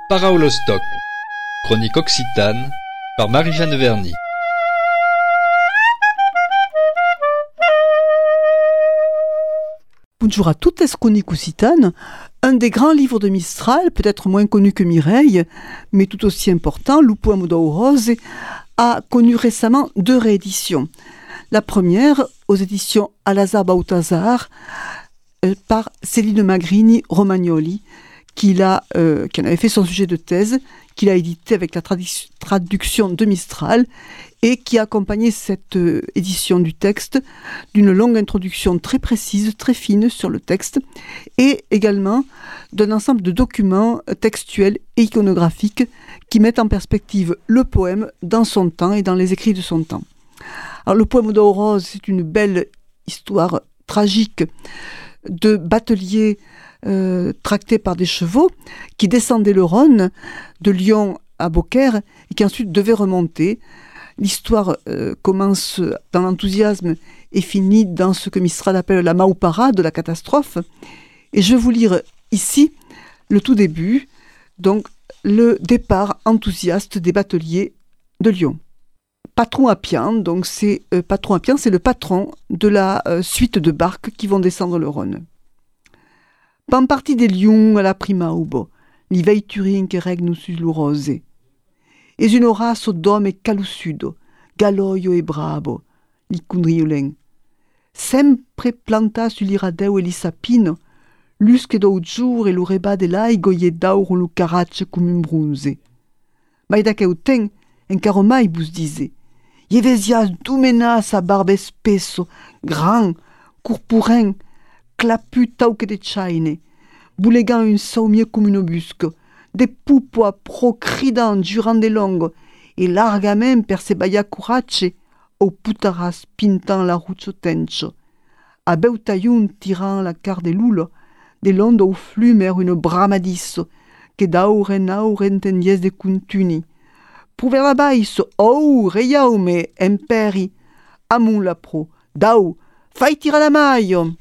Paraulostock, chronique occitane, par Marie-Jeanne Verny. Bonjour à toutes, chronique occitane, un des grands livres de Mistral, peut-être moins connu que Mireille, mais tout aussi important, Lupo Amodao Rose, a connu récemment 2 rééditions. La première, aux éditions Alazar Balthazar, par Céline Magrini Romagnoli, qui en avait fait son sujet de thèse, qu'il a édité avec la traduction de Mistral, et qui a accompagné cette édition du texte d'une longue introduction très précise, très fine sur le texte, et également d'un ensemble de documents textuels et iconographiques qui mettent en perspective le poème dans son temps et dans les écrits de son temps. Alors, le poème d'Eau Rose, c'est une belle histoire tragique de bateliers tractés par des chevaux qui descendaient le Rhône de Lyon à Beaucaire et qui ensuite devaient remonter. L'histoire commence dans l'enthousiasme et finit dans ce que Mistral appelle la Maupara de la catastrophe. Et je vais vous lire ici le tout début, donc le départ enthousiaste des bateliers de Lyon. Patron Appian, donc c'est Patron Appian, c'est le patron de la suite de barques qui vont descendre le Rhône. Pan parti des Lions à la prima ubo, li veiturin che regnu sul rose. Es un orasso d'homme calusudo, galoio e bravo, li cundriolen. Sempre planta sull'iradeu e li sapino, lusche do giur e l'ureba de laigo e d'auro lu caracce come un brunze. Ma da che uten, encara mai bus dise. Je vesias dumena sa barbe spesso, grand, corpuren, clapu tauque de chaine, boulegant un saumie comme une busque, des pupois procridant durant des longues, et largament per se baia curace, au putaras pintant la ruccio tencho. A beutaiun tirant la car de lulo, de l'onde au flumer une bramadisso, que dauren tendies de cuntuni. Pouver la baisso, oh, reiaume, imperi, amun la pro, dau, fai tira la maille.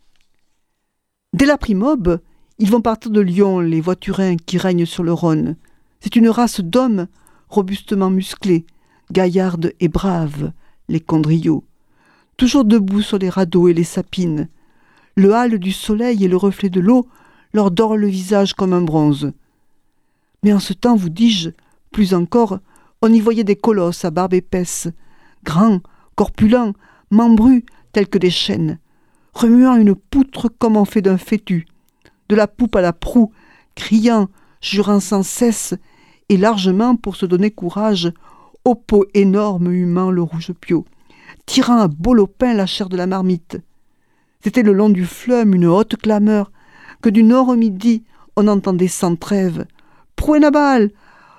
Dès la primobe, ils vont partir de Lyon, les voiturins qui règnent sur le Rhône. C'est une race d'hommes robustement musclés, gaillardes et braves, les condriots, toujours debout sur les radeaux et les sapines. Le hâle du soleil et le reflet de l'eau leur dorent le visage comme un bronze. Mais en ce temps, vous dis-je, plus encore, on y voyait des colosses à barbe épaisse, grands, corpulents, membrus tels que des chênes, remuant une poutre comme on fait d'un fétu, de la poupe à la proue, criant, jurant sans cesse, et largement pour se donner courage, au pot énorme humant le rouge piot, tirant à beau lopin la chair de la marmite. C'était le long du fleuve une haute clameur, que du nord au midi on entendait sans trêve. Proue naval,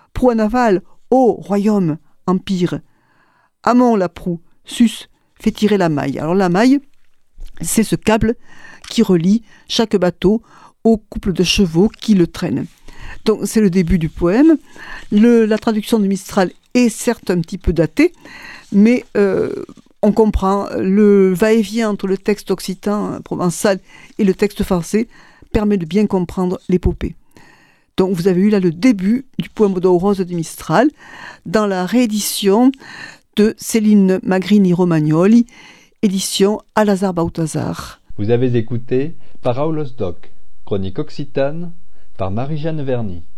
ô royaume, empire. Amont la proue, sus, fait tirer la maille. Alors la maille, c'est ce câble qui relie chaque bateau au couple de chevaux qui le traînent. Donc c'est le début du poème. La traduction de Mistral est certes un petit peu datée, mais on comprend le va-et-vient entre le texte occitan, provençal, et le texte français permet de bien comprendre l'épopée. Donc vous avez eu là le début du poème d'Eau Rose de Mistral dans la réédition de Céline Magrini Romagnoli, édition Alazar Balthazar. Vous avez écouté Paraulostock, chronique occitane, par Marie-Jeanne Verny.